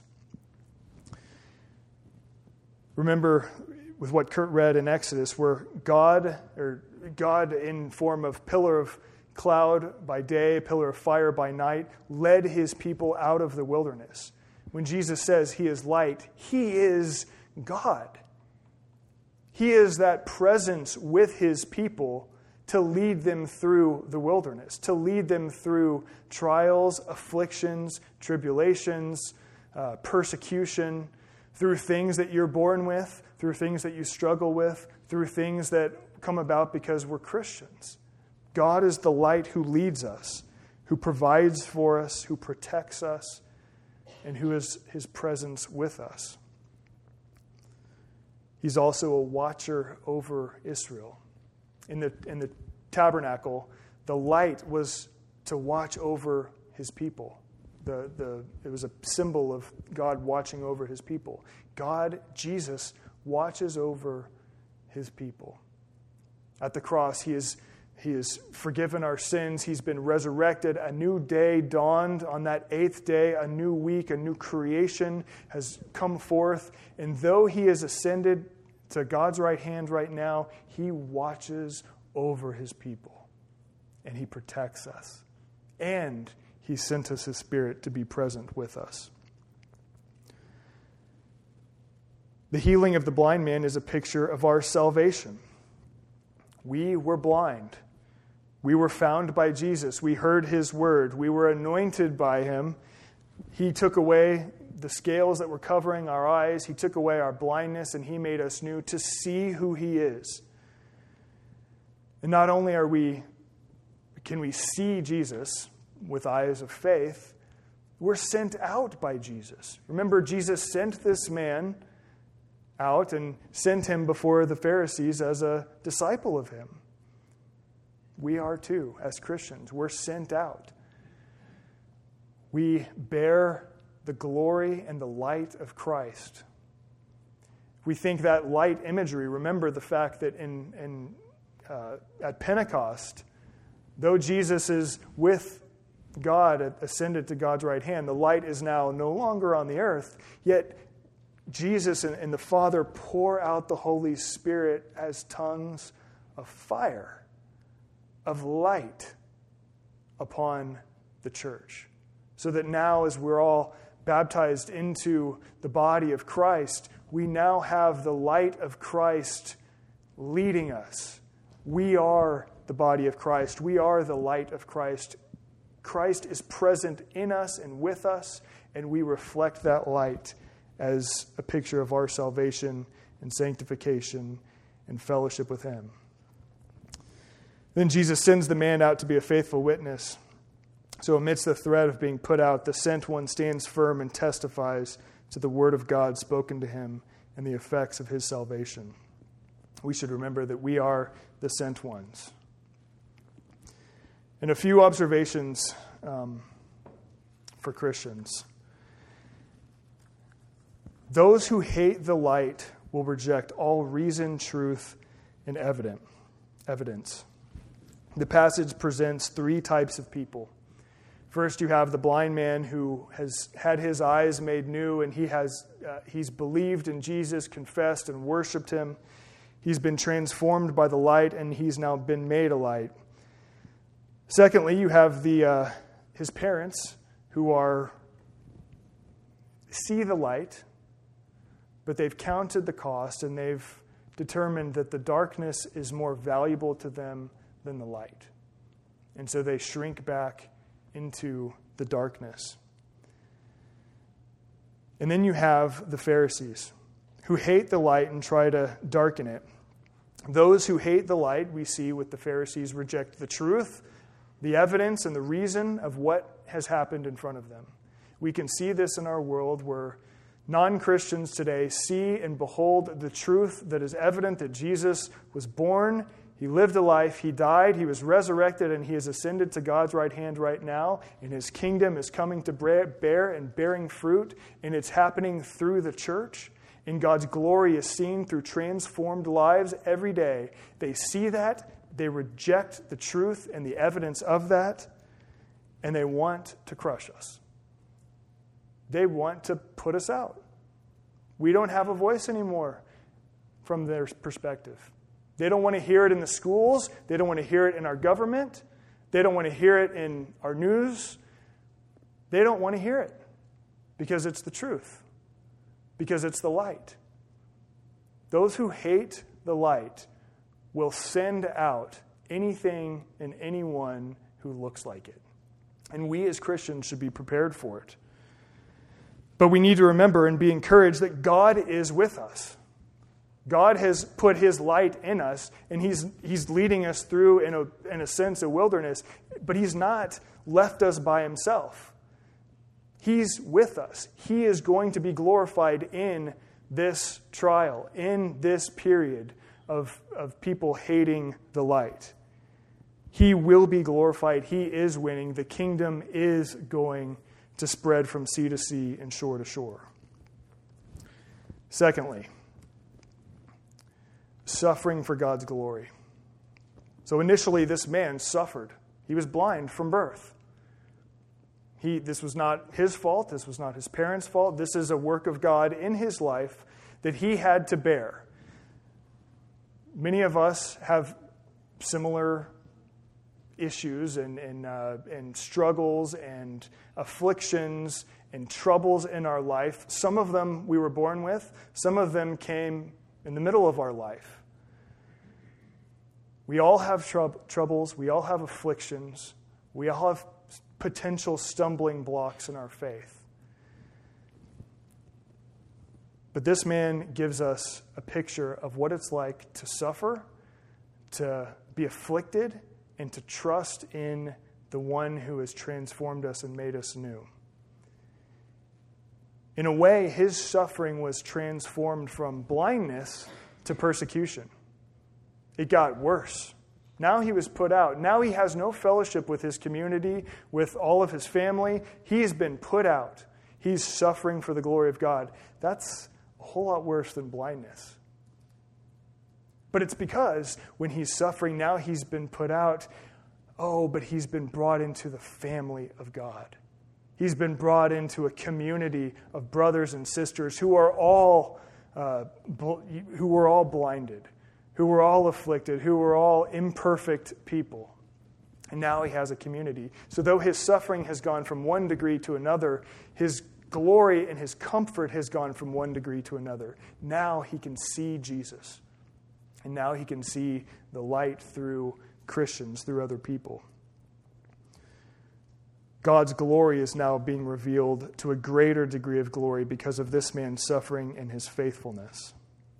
Remember with what Kurt read in Exodus, where God in form of pillar of cloud by day, pillar of fire by night, led his people out of the wilderness. When Jesus says he is light, he is God. He is that presence with his people to lead them through the wilderness, to lead them through trials, afflictions, tribulations, persecution, through things that you're born with, through things that you struggle with, through things that come about because we're Christians. God is the light who leads us, who provides for us, who protects us, and who is his presence with us. He's also a watcher over Israel. In the tabernacle, the light was to watch over his people. It was a symbol of God watching over his people. God, Jesus, watches over his people. At the cross, he has forgiven our sins. He's been resurrected. A new day dawned on that 8th day. A new week, a new creation has come forth. And though he is ascended to God's right hand right now, he watches over his people. And he protects us. And he sent us his Spirit to be present with us. The healing of the blind man is a picture of our salvation. We were blind. We were found by Jesus. We heard his word. We were anointed by him. He took away the scales that were covering our eyes. He took away our blindness, and he made us new to see who he is. And not only can we see Jesus with eyes of faith, we're sent out by Jesus. Remember, Jesus sent this man out and sent him before the Pharisees as a disciple of him. We are too, as Christians. We're sent out. We bear the glory and the light of Christ. We think that light imagery, remember the fact that at Pentecost, though Jesus is with God, ascended to God's right hand, the light is now no longer on the earth, yet Jesus and the Father pour out the Holy Spirit as tongues of fire, of light upon the church. So that now, as we're all baptized into the body of Christ, we now have the light of Christ leading us. We are the body of Christ. We are the light of Christ. Christ is present in us and with us, and we reflect that light as a picture of our salvation and sanctification and fellowship with Him. Then Jesus sends the man out to be a faithful witness. So amidst the threat of being put out, the sent one stands firm and testifies to the word of God spoken to him and the effects of his salvation. We should remember that we are the sent ones. And a few observations for Christians. Those who hate the light will reject all reason, truth, and evidence. The passage presents three types of people. First, you have the blind man who has had his eyes made new, and he's believed in Jesus, confessed, and worshipped him. He's been transformed by the light, and he's now been made a light. Secondly, you have his parents who see the light, but they've counted the cost, and they've determined that the darkness is more valuable to them than the light. And so they shrink back into the darkness. And then you have the Pharisees who hate the light and try to darken it. Those who hate the light, we see with the Pharisees, reject the truth, the evidence, and the reason of what has happened in front of them. We can see this in our world where non-Christians today see and behold the truth that is evident that Jesus was born, He lived a life, He died, He was resurrected, and He has ascended to God's right hand right now, and His kingdom is coming to bear and bearing fruit, and it's happening through the church, and God's glory is seen through transformed lives every day. They see that, they reject the truth and the evidence of that, and they want to crush us. They want to put us out. We don't have a voice anymore from their perspective. They don't want to hear it in the schools. They don't want to hear it in our government. They don't want to hear it in our news. They don't want to hear it because it's the truth, because it's the light. Those who hate the light will send out anything and anyone who looks like it. And we as Christians should be prepared for it. But we need to remember and be encouraged that God is with us. God has put His light in us, and He's leading us through, in a sense, a wilderness. But He's not left us by Himself. He's with us. He is going to be glorified in this trial, in this period of people hating the light. He will be glorified. He is winning. The kingdom is going to spread from sea to sea and shore to shore. Secondly, suffering for God's glory. So initially, this man suffered. He was blind from birth. This was not his fault. This was not his parents' fault. This is a work of God in his life that he had to bear. Many of us have similar issues and struggles and afflictions and troubles in our life. Some of them we were born with. Some of them came in the middle of our life. We all have troubles. We all have afflictions. We all have potential stumbling blocks in our faith. But this man gives us a picture of what it's like to suffer, to be afflicted, and to trust in the one who has transformed us and made us new. In a way, his suffering was transformed from blindness to persecution. It got worse. Now he was put out. Now he has no fellowship with his community, with all of his family. He's been put out. He's suffering for the glory of God. That's a whole lot worse than blindness. But it's because when he's suffering, now he's been put out. Oh, but he's been brought into the family of God. He's been brought into a community of brothers and sisters who are all blinded, who were all afflicted, who were all imperfect people. And now he has a community. So though his suffering has gone from one degree to another, his glory and his comfort has gone from one degree to another. Now he can see Jesus. And now he can see the light through Christians, through other people. God's glory is now being revealed to a greater degree of glory because of this man's suffering and his faithfulness.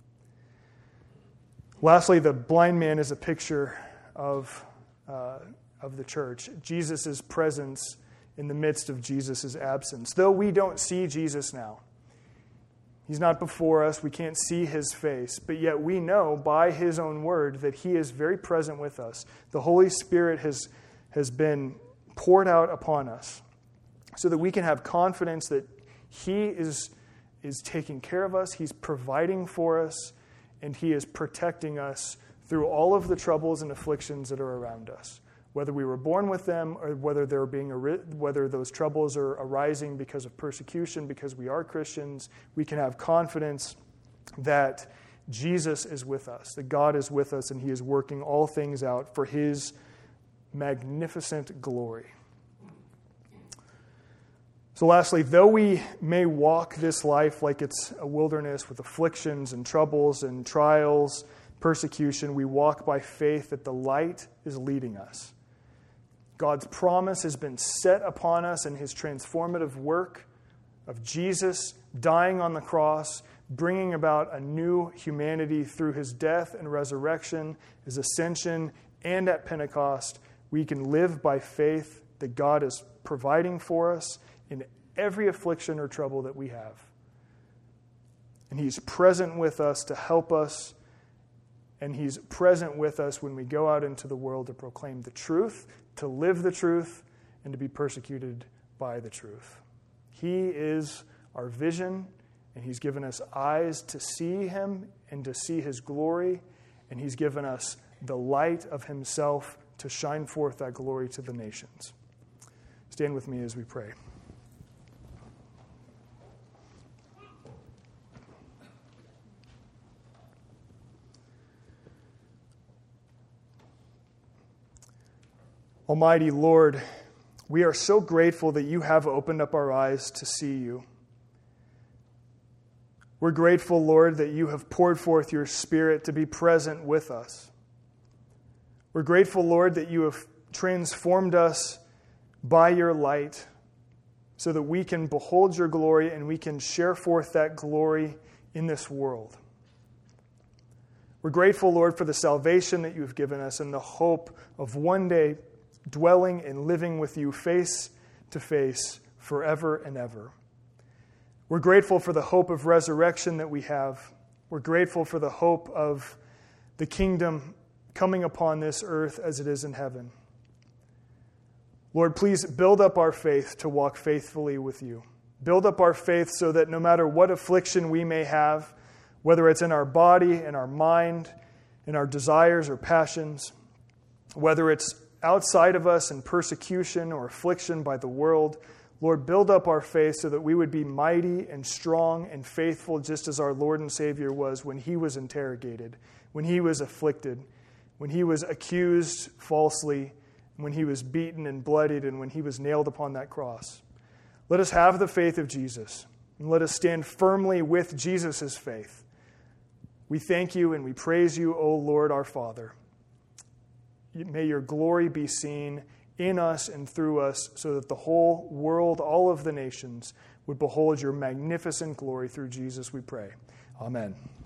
Lastly, the blind man is a picture of the church. Jesus' presence in the midst of Jesus' absence. Though we don't see Jesus now, he's not before us, we can't see his face, but yet we know by his own word that he is very present with us. The Holy Spirit has been poured out upon us so that we can have confidence that he is taking care of us, he's providing for us, and he is protecting us through all of the troubles and afflictions that are around us. Whether we were born with them or whether those troubles are arising because of persecution, because we are Christians, we can have confidence that Jesus is with us, that God is with us, and he is working all things out for his magnificent glory. So lastly, though we may walk this life like it's a wilderness with afflictions and troubles and trials, persecution, we walk by faith that the light is leading us. God's promise has been set upon us in his transformative work of Jesus dying on the cross, bringing about a new humanity through his death and resurrection, his ascension, and at Pentecost. We can live by faith that God is providing for us in every affliction or trouble that we have. And he's present with us to help us, and he's present with us when we go out into the world to proclaim the truth, to live the truth, and to be persecuted by the truth. He is our vision, and he's given us eyes to see him and to see his glory, and he's given us the light of himself to shine forth that glory to the nations. Stand with me as we pray. Almighty Lord, we are so grateful that you have opened up our eyes to see you. We're grateful, Lord, that you have poured forth your Spirit to be present with us. We're grateful, Lord, that you have transformed us by your light so that we can behold your glory and we can share forth that glory in this world. We're grateful, Lord, for the salvation that you have given us and the hope of one day dwelling and living with you face to face forever and ever. We're grateful for the hope of resurrection that we have. We're grateful for the hope of the kingdom coming upon this earth as it is in heaven. Lord, please build up our faith to walk faithfully with you. Build up our faith so that no matter what affliction we may have, whether it's in our body, in our mind, in our desires or passions, whether it's outside of us in persecution or affliction by the world, Lord, build up our faith so that we would be mighty and strong and faithful just as our Lord and Savior was when he was interrogated, when he was afflicted, when he was accused falsely, when he was beaten and bloodied, and when he was nailed upon that cross. Let us have the faith of Jesus, and let us stand firmly with Jesus' faith. We thank you and we praise you, O Lord our Father. May your glory be seen in us and through us so that the whole world, all of the nations, would behold your magnificent glory through Jesus, we pray. Amen.